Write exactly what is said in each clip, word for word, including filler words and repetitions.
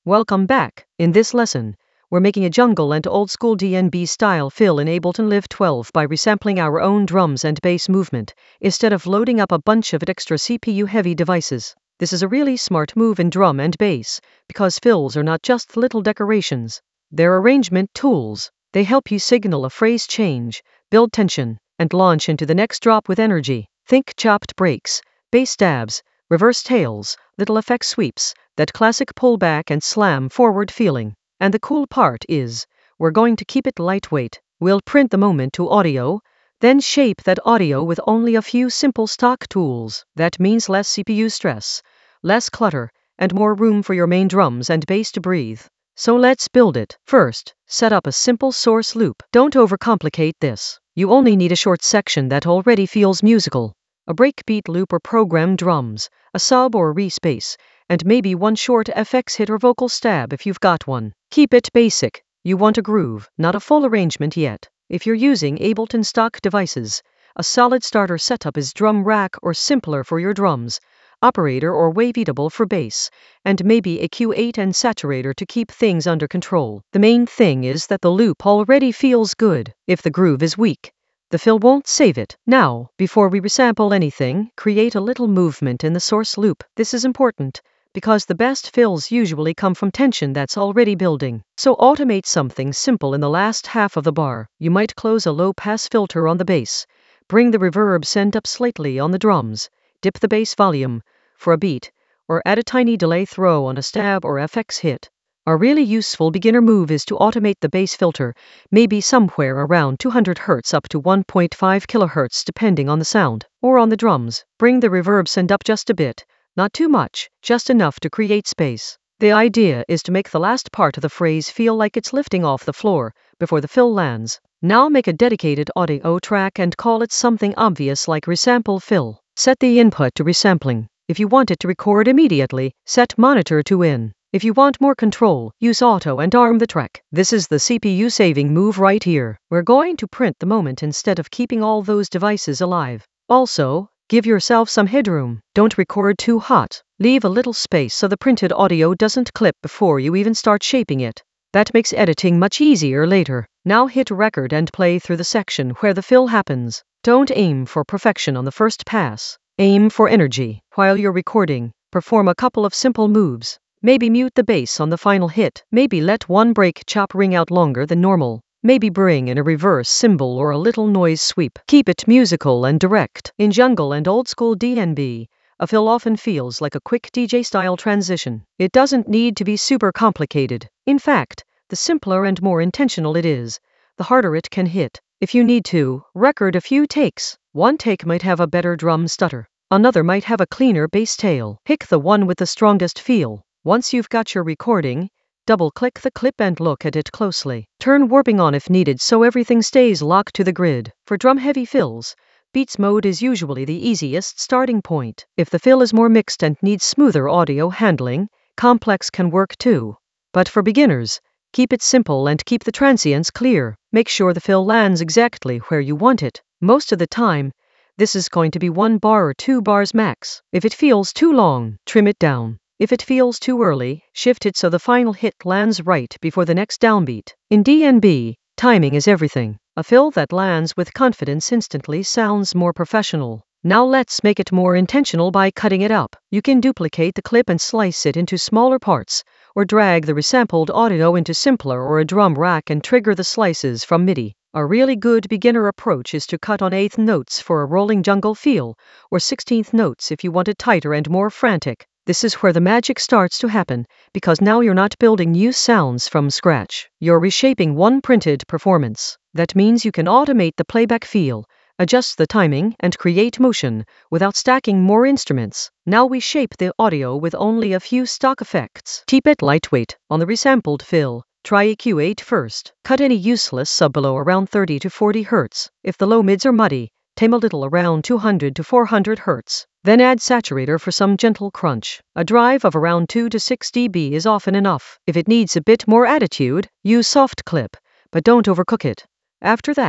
Welcome back. In this lesson, we're making a jungle and old school D N B style fill in Ableton Live twelve by resampling our own drums and bass movement, instead of loading up a bunch of extra C P U heavy devices. This is a really smart move in drum and bass, because fills are not just little decorations. They're arrangement tools. They help you signal a phrase change, build tension, and launch into the next drop with energy. Think chopped breaks, bass stabs, reverse tails, little effect sweeps, that classic pullback and slam forward feeling. And the cool part is, we're going to keep it lightweight. We'll print the moment to audio, then shape that audio with only a few simple stock tools. That means less C P U stress, less clutter, and more room for your main drums and bass to breathe. So let's build it. First, set up a simple source loop. Don't overcomplicate this. You only need a short section that already feels musical. A breakbeat loop or program drums, a sub or respace, and maybe one short F X hit or vocal stab if you've got one. Keep it basic. You want a groove, not a full arrangement yet. If you're using Ableton stock devices, a solid starter setup is drum rack or simpler for your drums, operator or waveatable for bass, and maybe a Q eight and saturator to keep things under control. The main thing is that the loop already feels good. If the groove is weak, the fill won't save it. Now, before we resample anything, create a little movement in the source loop. This is important, because the best fills usually come from tension that's already building. So automate something simple in the last half of the bar. You might close a low-pass filter on the bass, bring the reverb send up slightly on the drums, dip the bass volume for a beat, or add a tiny delay throw on a stab or F X hit. A really useful beginner move is to automate the bass filter, maybe somewhere around two hundred hertz up to one point five kilohertz depending on the sound, or on the drums. Bring the reverb send up just a bit, not too much, just enough to create space. The idea is to make the last part of the phrase feel like it's lifting off the floor before the fill lands. Now make a dedicated audio track and call it something obvious like resample fill. Set the input to resampling. If you want it to record immediately, set monitor to in. If you want more control, use auto and arm the track. This is the C P U saving move right here. We're going to print the moment instead of keeping all those devices alive. Also, give yourself some headroom. Don't record too hot. Leave a little space so the printed audio doesn't clip before you even start shaping it. That makes editing much easier later. Now hit record and play through the section where the fill happens. Don't aim for perfection on the first pass. Aim for energy. While you're recording, perform a couple of simple moves. Maybe mute the bass on the final hit. Maybe let one break chop ring out longer than normal. Maybe bring in a reverse cymbal or a little noise sweep. Keep it musical and direct. In jungle and old school D N B, a fill often feels like a quick D J-style transition. It doesn't need to be super complicated. In fact, the simpler and more intentional it is, the harder it can hit. If you need to, record a few takes. One take might have a better drum stutter. Another might have a cleaner bass tail. Pick the one with the strongest feel. Once you've got your recording, double-click the clip and look at it closely. Turn warping on if needed so everything stays locked to the grid. For drum-heavy fills, Beats mode is usually the easiest starting point. If the fill is more mixed and needs smoother audio handling, complex can work too. But for beginners, keep it simple and keep the transients clear. Make sure the fill lands exactly where you want it. Most of the time, this is going to be one bar or two bars max. If it feels too long, trim it down. If it feels too early, shift it so the final hit lands right before the next downbeat. In D N B, timing is everything. A fill that lands with confidence instantly sounds more professional. Now let's make it more intentional by cutting it up. You can duplicate the clip and slice it into smaller parts, or drag the resampled audio into simpler or a drum rack and trigger the slices from MIDI. A really good beginner approach is to cut on eighth notes for a rolling jungle feel, or sixteenth notes if you want it tighter and more frantic. This is where the magic starts to happen, because now you're not building new sounds from scratch. You're reshaping one printed performance. That means you can automate the playback feel, adjust the timing, and create motion without stacking more instruments. Now we shape the audio with only a few stock effects. Keep it lightweight. On the resampled fill, try a Q eight first. Cut any useless sub below around thirty to forty hertz. If the low mids are muddy, tame a little around two hundred to four hundred hertz. Then add saturator for some gentle crunch. A drive of around two to six decibels is often enough. If it needs a bit more attitude, use soft clip, but don't overcook it. After that,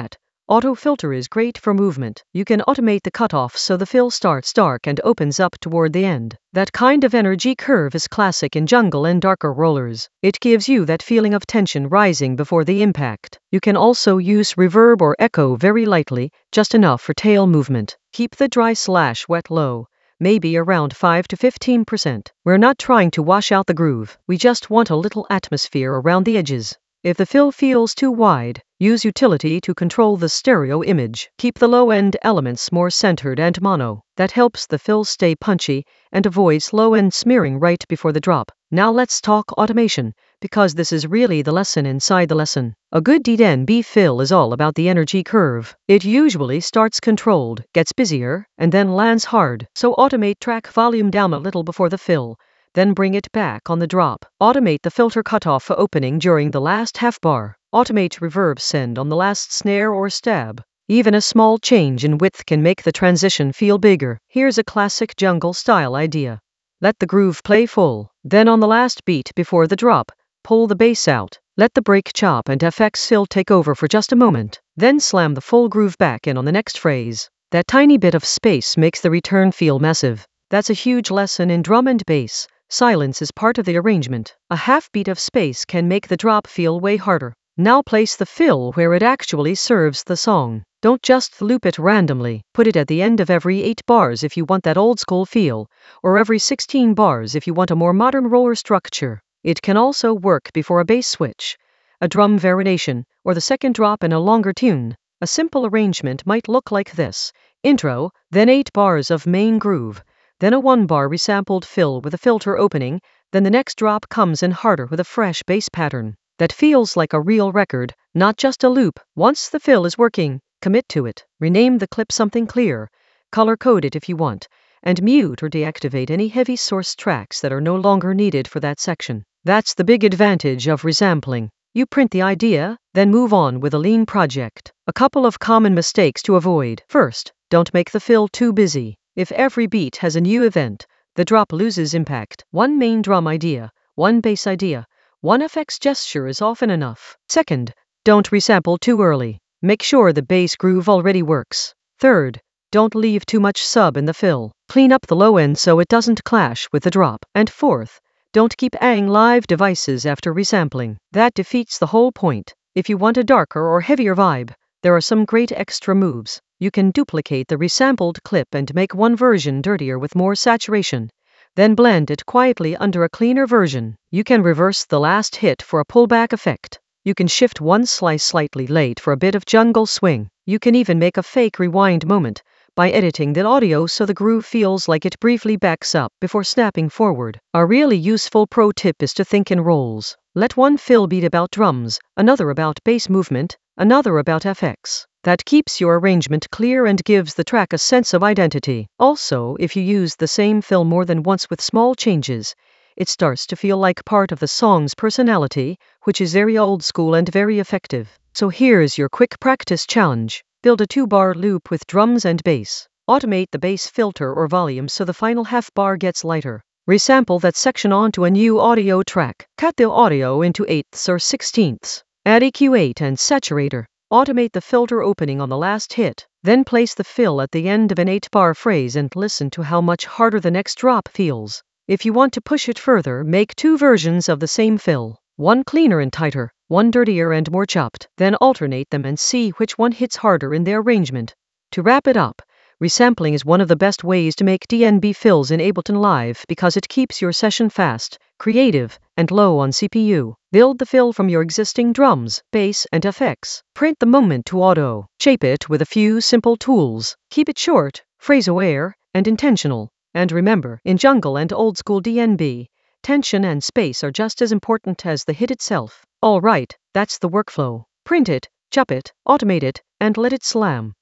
Auto filter is great for movement. You can automate the cutoff so the fill starts dark and opens up toward the end. That kind of energy curve is classic in jungle and darker rollers. It gives you that feeling of tension rising before the impact. You can also use reverb or echo very lightly, just enough for tail movement. Keep the dry slash wet low, maybe around five to fifteen percent. We're not trying to wash out the groove. We just want a little atmosphere around the edges. If the fill feels too wide, use utility to control the stereo image. Keep the low-end elements more centered and mono. That helps the fill stay punchy and avoids low-end smearing right before the drop. Now let's talk automation, because this is really the lesson inside the lesson. A good D N B fill is all about the energy curve. It usually starts controlled, gets busier, and then lands hard. So automate track volume down a little before the fill, then bring it back on the drop. Automate the filter cutoff for opening during the last half bar. Automate reverb send on the last snare or stab. Even a small change in width can make the transition feel bigger. Here's a classic jungle style idea. Let the groove play full. Then on the last beat before the drop, pull the bass out. Let the break chop and F X fill take over for just a moment. Then slam the full groove back in on the next phrase. That tiny bit of space makes the return feel massive. That's a huge lesson in drum and bass. Silence is part of the arrangement. A half beat of space can make the drop feel way harder. Now place the fill where it actually serves the song. Don't just loop it randomly. Put it at the end of every eight bars if you want that old school feel, or every sixteen bars if you want a more modern roller structure. It can also work before a bass switch, a drum variation, or the second drop in a longer tune. A simple arrangement might look like this: intro, then eight bars of main groove, then a one-bar resampled fill with a filter opening, then the next drop comes in harder with a fresh bass pattern. That feels like a real record, not just a loop. Once the fill is working, commit to it. Rename the clip something clear, color-code it if you want, and mute or deactivate any heavy source tracks that are no longer needed for that section. That's the big advantage of resampling. You print the idea, then move on with a lean project. A couple of common mistakes to avoid. First, don't make the fill too busy. If every beat has a new event, the drop loses impact. One main drum idea, one bass idea, one F X gesture is often enough. Second, don't resample too early. Make sure the bass groove already works. Third, don't leave too much sub in the fill. Clean up the low end so it doesn't clash with the drop. And fourth, don't keep adding live devices after resampling. That defeats the whole point. If you want a darker or heavier vibe, there are some great extra moves. You can duplicate the resampled clip and make one version dirtier with more saturation, then blend it quietly under a cleaner version. You can reverse the last hit for a pullback effect. You can shift one slice slightly late for a bit of jungle swing. You can even make a fake rewind moment by editing the audio so the groove feels like it briefly backs up before snapping forward. A really useful pro tip is to think in roles. Let one fill beat about drums, another about bass movement, another about F X. That keeps your arrangement clear and gives the track a sense of identity. Also, if you use the same fill more than once with small changes, it starts to feel like part of the song's personality, which is very old school and very effective. So here's your quick practice challenge. Build a two-bar loop with drums and bass. Automate the bass filter or volume so the final half bar gets lighter. Resample that section onto a new audio track. Cut the audio into eighths or sixteenths. Add E Q eight and saturator. Automate the filter opening on the last hit. Then place the fill at the end of an eight-bar phrase and listen to how much harder the next drop feels. If you want to push it further, make two versions of the same fill. One cleaner and tighter, one dirtier and more chopped. Then alternate them and see which one hits harder in the arrangement. To wrap it up, resampling is one of the best ways to make D N B fills in Ableton Live because it keeps your session fast, creative, and low on C P U. Build the fill from your existing drums, bass, and F X. Print the moment to auto. Shape it with a few simple tools. Keep it short, phrase-aware, and intentional. And remember, in jungle and old school D N B, tension and space are just as important as the hit itself. All right, that's the workflow. Print it, chop it, automate it, and let it slam.